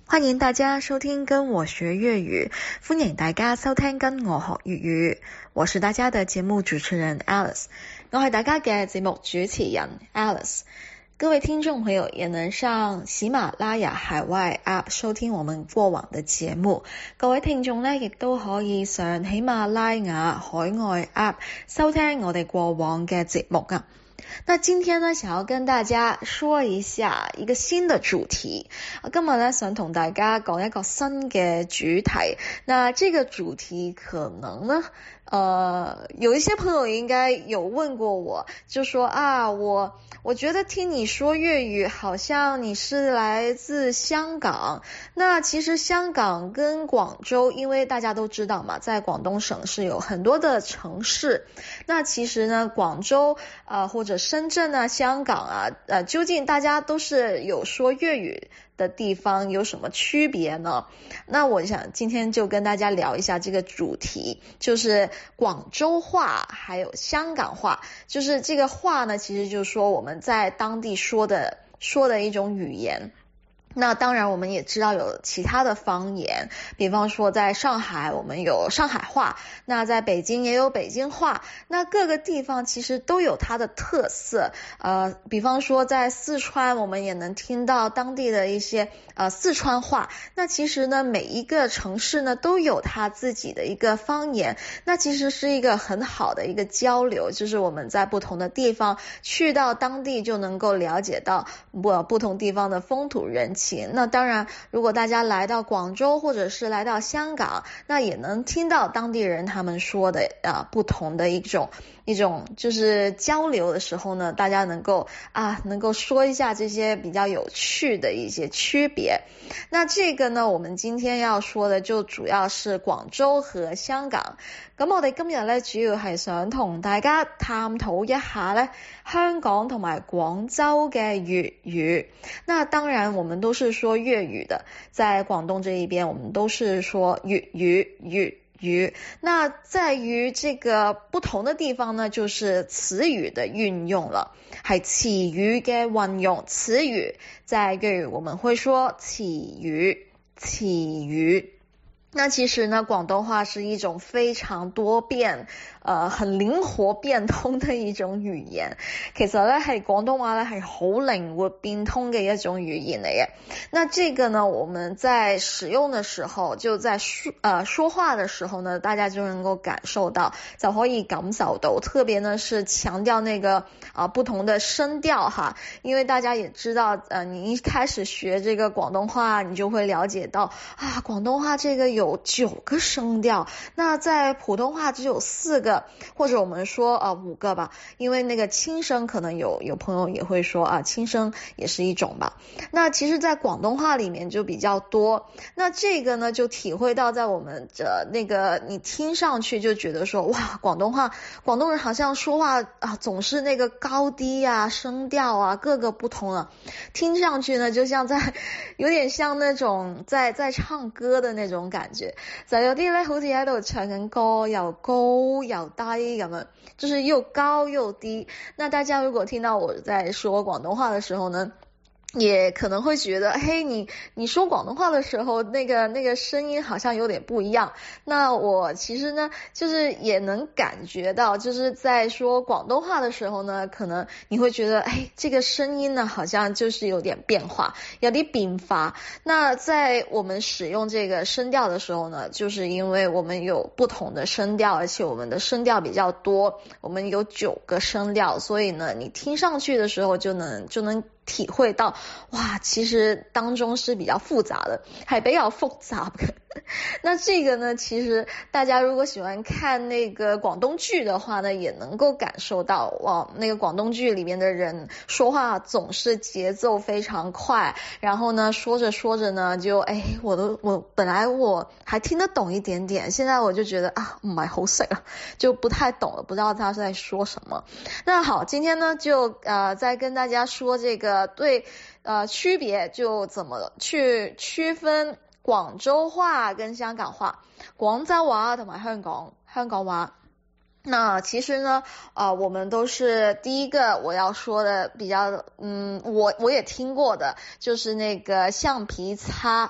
歡迎大家收聽跟我學粵語，歡迎大家收聽跟我學粵語，我是大家的節目主持人 Alice， 我係大家嘅節目主持人 Alice。各位聽眾朋友也能上喜馬拉雅海外 App 收聽我們過往的節目，各位聽眾呢亦都可以上喜馬拉雅海外 App 收聽我哋過往嘅節目啊。那今天呢，想要跟大家說一下一個新的主題。今日呢，想同大家講一個新嘅主題。那這個主題可能呢，有一些朋友應該有問過我，就說啊，我覺得聽你說粵語，好像你是來自香港。那其實香港跟廣州，因為大家都知道嘛，在廣東省是有很多的城市。那其實呢，廣州或者深圳啊、香港啊，究竟大家都是有說粵語的地方，有什麼區別呢？那我想今天就跟大家聊一下這個主題，就是廣州話還有香港話。就是這個話呢，其實就是說我們在當地說的一種語言。那當然我們也知道有其他的方言，比方說在上海我們有上海話，那在北京也有北京話，那各個地方其實都有它的特色。比方說在四川我們也能聽到當地的一些四川話。那其實呢，每一個城市呢都有它自己的一個方言，那其實是一個很好的一個交流，就是我們在不同的地方去到當地就能夠了解到不同地方的風土人情。那當然如果大家來到廣州或者是來到香港，那也能聽到當地人他們說的不同的一種就是交流的時候呢，大家能夠說一下這些比較有趣的一些區別。那這個呢，我們今天要說的就主要是廣州和香港。咁我哋今日咧主要係想同大家探討一下咧香港同埋廣州嘅粵語。那當然我們都是說粵語的，在廣東這一邊我們都是說粵語。那在於這個不同的地方呢，就是詞語的運用了，係詞語嘅運用。詞語在粵語我們會說詞語。那其實呢，廣東話是一種非常多變很靈活變通的一種語言。其實呢，係廣東話呢係好靈活變通嘅一種語言嚟嘅。那這個呢，我們在使用的時候，就在說話的時候呢，大家就能夠感受到，就可以感受到，特別呢是強調那個不同的聲調哈。因為大家也知道你一開始學這個廣東話，你就會了解到廣東話這個有9個聲調，那在普通話只有4個，或者我們說5個吧，因為那個輕聲可能有朋友也會說輕聲也是一種吧。那其實在廣東話裡面就比較多，那這個呢就體會到在我們那個你聽上去就覺得說哇，廣東人好像說話總是那個高低聲調各個不同聽上去呢就像有點像那種在唱歌的那種感覺，就有啲咧好似喺度唱緊歌，又高又低咁樣，就是又高又低。那大家如果聽到我在說廣東話的時候呢，也可能會覺得嘿，你說廣東話的時候那個聲音好像有點不一樣。那我其實呢就是也能感覺到，就是在說廣東話的時候呢，可能你會覺得這個聲音呢好像就是有點變化，有點變化。那在我們使用這個聲調的時候呢，就是因為我們有不同的聲調，而且我們的聲調比較多，我們有9個聲調，所以呢你聽上去的時候就能體會到哇，其實當中是比較複雜的，係比較複雜的。那這個呢，其實大家如果喜歡看那個廣東劇的話呢，也能夠感受到哇，那個廣東劇裡面的人說話總是節奏非常快，然後呢說着說着呢就我本來我還聽得懂一點點，現在我就覺得唔係好識就不太懂了，不知道他是在說什麼。那好，今天呢就再跟大家說這個對區別，就怎麼去區分廣州話跟香港話，廣州話同埋香港話。那其實呢我們都是第一個我要說的比較我也聽過的，就是那個橡皮擦。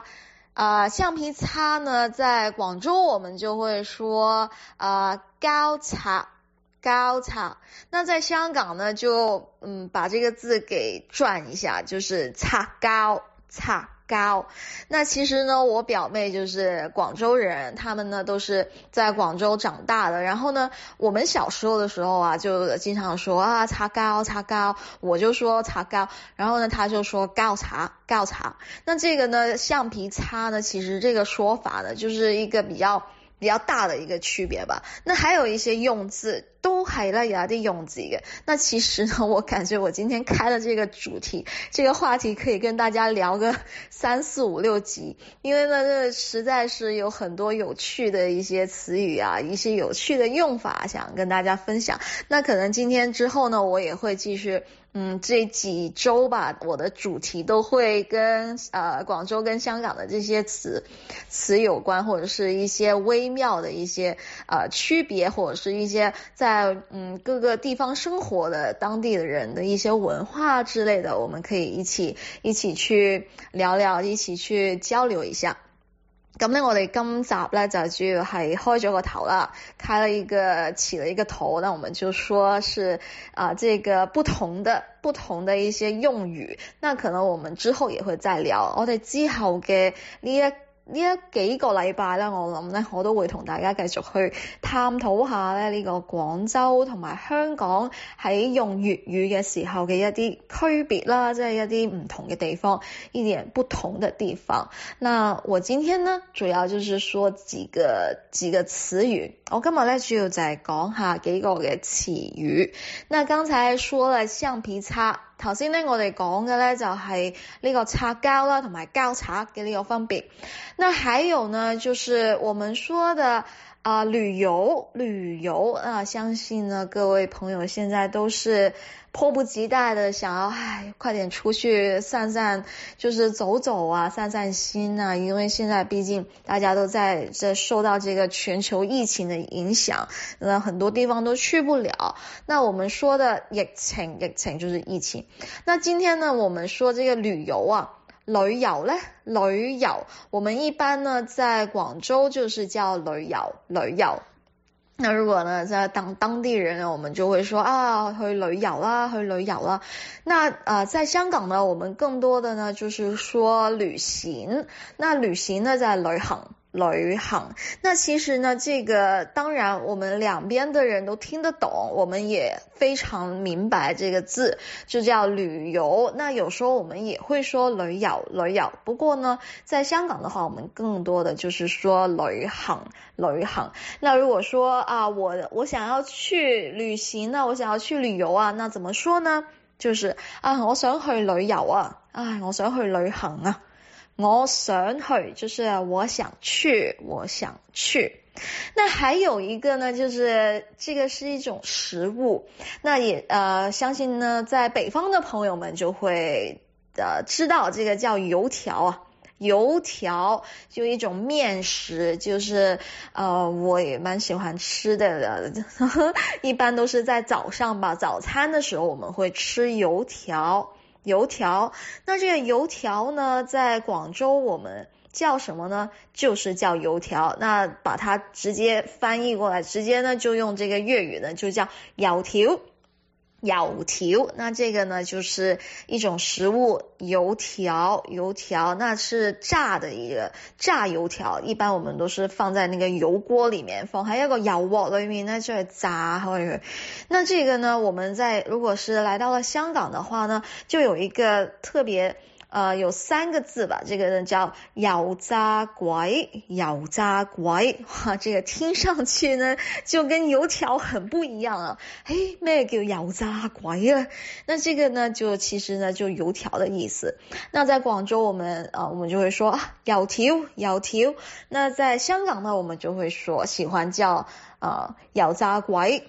橡皮擦呢，在广州我们就会说膠擦。高擦，那在香港呢，就把这个字给转一下，就是擦高。那其实呢，我表妹就是广州人，他们呢都是在广州长大的。然后呢，我们小时候的时候啊，就经常说擦高，我就说擦高，然后呢，他就说高擦。那这个呢，橡皮擦呢，其实这个说法呢，就是一个比较大的一个区别吧。那还有一些用字都係咧有一啲用字嘅。那其实呢，我感觉我今天开了这个主题，这个话题可以跟大家聊个3、4、5、6集，因为呢，这实在是有很多有趣的一些词语啊，一些有趣的用法想跟大家分享。那可能今天之后呢，我也会继续这几周吧，我的主题都会跟广州跟香港的这些词有关，或者是一些微妙的一些区别，或者是一些在各个地方生活的当地的人的一些文化之类的，我们可以一起去聊聊，一起去交流一下。咁呢，我哋今集呢就主要係開咗個頭啦，起了一個頭，那我們就說是這個不同的一些用語，那可能我們之後也會再聊。我哋之後嘅呢一幾個禮拜咧，我諗咧我都會同大家繼續去探討下咧呢個廣州同埋香港喺用粵語嘅時候嘅一啲區別啦，即係一啲唔同嘅地方，一點不同的地方。那我今天呢主要就是說幾個詞語，我今日咧主要就係講下幾個嘅詞語。那剛才說了橡皮擦，頭先咧我哋講嘅咧就係呢個擦膠啦同埋膠擦嘅呢個分別。那還有呢就是我們說的旅遊相信呢各位朋友現在都是迫不及待的想要快點出去散散，就是走走啊，散散心啊，因為現在畢竟大家都在受到這個全球疫情的影響，那很多地方都去不了。那我們說的疫情就是疫情。那今天呢我們說這個旅遊旅遊我們一般呢在廣州就是叫旅遊。那如果呢在當地人呢，我們就會說去旅遊啦。那在香港呢，我們更多的呢就是說旅行。那旅行呢在旅行。那其實呢這個當然我們兩邊的人都聽得懂，我們也非常明白這個字就叫旅遊。那有時候我們也會說旅遊，不過呢在香港的話我們更多的就是說旅行。那如果說我想要去旅行呢，我想要去旅遊那怎麼說呢？就是我想去旅遊我想去旅行我想去就是我想去。那還有一個呢，就是這個是一種食物，那也相信呢在北方的朋友們就會知道這個叫油條油條就一種麵食，就是我也蠻喜歡吃的一般都是在早上吧，早餐的時候我們會吃油條。那這個油條呢在廣州我們叫什麼呢？就是叫油條。那把它直接翻譯過來，直接呢就用這個粵語呢就叫油條。那這個呢就是一種食物，油條那是炸的一個炸油條，一般我們都是放在那個油鍋裡面，放喺一個油鍋裡面呢就炸去。那這個呢我們如果是來到了香港的話呢，就有一個特別有3個字吧，這個呢叫油炸鬼。哇，這個聽上去呢就跟油條很不一樣咩叫油炸鬼呢？那這個呢就其實呢就油條的意思。那在廣州我們就會說油條。那在香港呢我們就會說喜歡叫油炸鬼。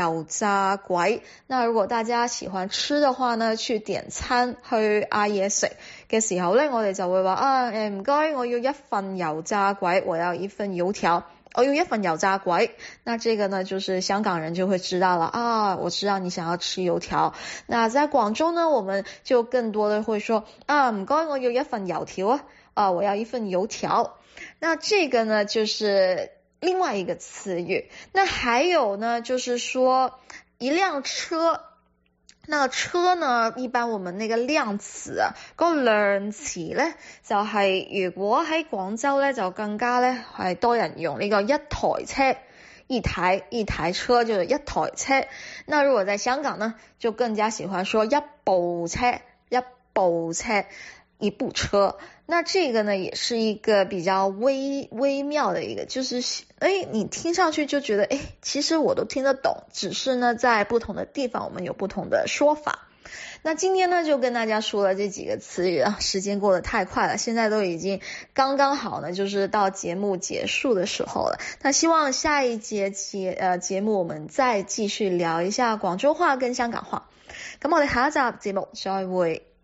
那如果大家喜歡吃的話呢，去點餐去嗌嘢食嘅時候呢，我哋就會話唔該，我要一份油炸鬼，我要一份油條，我要一份油炸鬼。那這個呢就是香港人就會知道了我知道你想要吃油條。那在廣州呢我們就更多的會說唔該，我要一份油條我要一份油条。那这个呢就是另外一个词语。那还有呢就是说一辆車。那車呢一般我們那個量詞啊，嗰個量詞呢就係如果喺廣州呢就更加呢係多人用呢個一台車，一台車就是一台車。那如果在香港呢就更加喜歡說一部車，一部車。那這個呢也是一個比較微妙的一個，就是你聽上去就覺得其實我都聽得懂，只是呢在不同的地方我們有不同的說法。那今天呢就跟大家說了這幾個詞語啊，時間過得太快了，現在都已經剛剛好呢，就是到節目結束的時候了。那希望下一節目我們再繼續聊一下廣州話跟香港話。咁我哋下一集節目再會。